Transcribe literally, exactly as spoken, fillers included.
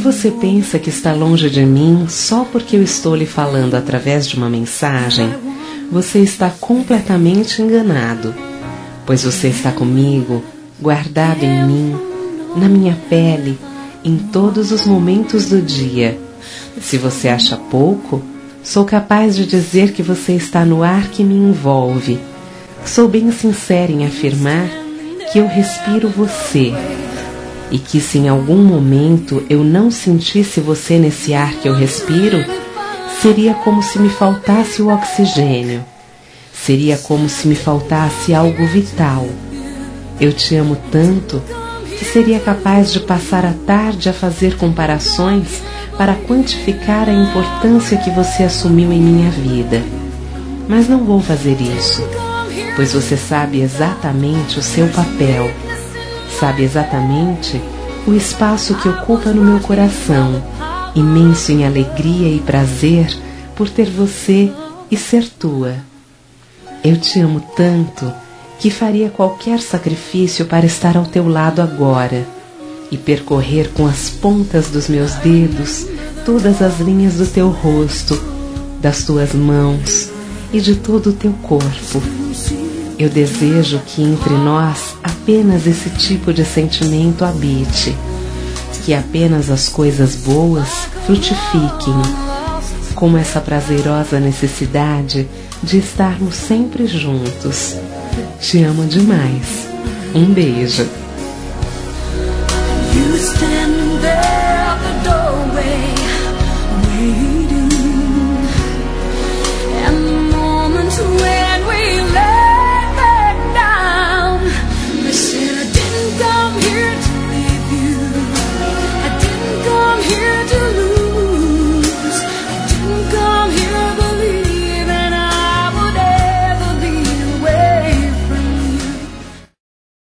você pensa que está longe de mim só porque eu estou lhe falando através de uma mensagem, você está completamente enganado, pois você está comigo, guardado em mim, na minha pele, em todos os momentos do dia. Se você acha pouco, sou capaz de dizer que você está no ar que me envolve. Sou bem sincera em afirmar que eu respiro você, e que se em algum momento eu não sentisse você nesse ar que eu respiro, seria como se me faltasse o oxigênio, seria como se me faltasse algo vital. Eu te amo tanto que seria capaz de passar a tarde a fazer comparações para quantificar a importância que você assumiu em minha vida. Mas não vou fazer isso, pois você sabe exatamente o seu papel, sabe exatamente o espaço que ocupa no meu coração, imenso em alegria e prazer por ter você e ser tua. Eu te amo tanto que faria qualquer sacrifício para estar ao teu lado agora e percorrer com as pontas dos meus dedos todas as linhas do teu rosto, das tuas mãos e de todo o teu corpo. Eu desejo que entre nós apenas esse tipo de sentimento habite, que apenas as coisas boas frutifiquem, como essa prazerosa necessidade de estarmos sempre juntos. Te amo demais. Um beijo. You stand there.